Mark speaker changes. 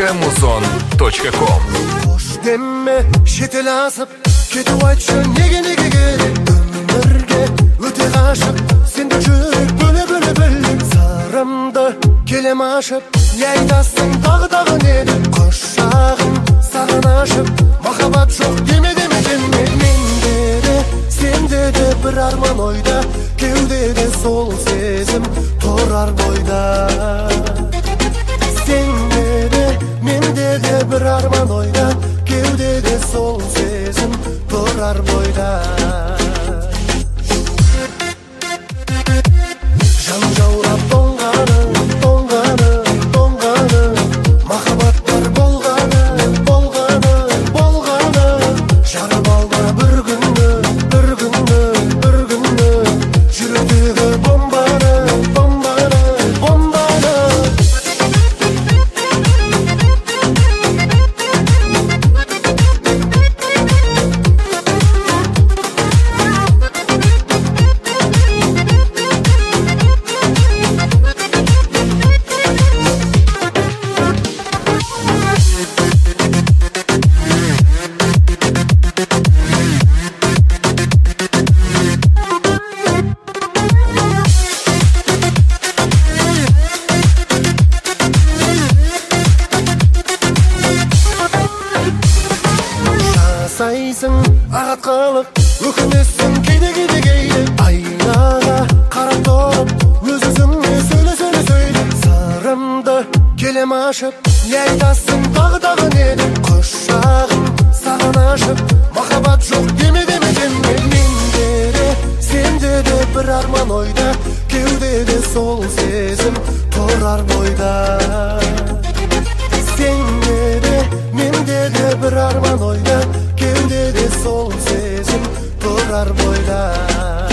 Speaker 1: muzon.com.
Speaker 2: Hoş demme, şetel asıp, ketip aytшы, nege керек өмірге өте ғашық, сенде жүрек бөле бөліп, сырымды келем ашып, не айтасың тағы не деп, құшағым саған ашып, махаббат жоқ деме, менде де, сенде де бір арман ойда, кеудеде сол сезім тұрар бойда. Сенде де, менде де бір арман ойда, кеудеде сол сезім тұрар бойда. Жан жаурап тоңғаны, махаббат бар болғаны, жарып алма бір күнді, жүректегі бомбаны. Жасайсың ағатқалық, өкінесің кейде айнаға қарап тұрып, өз-өзіңе сөйле, сырымды келем ашып, не айтасың тағы не деп, құшағым саған ашып, махаббат жоқ деме, менде де, сенде де бір арман ойда, кеудеде сол сезім тұрар бойда. Сенде де, менде де бір арман ойда, кеудеде сол сезім тұрар бойда.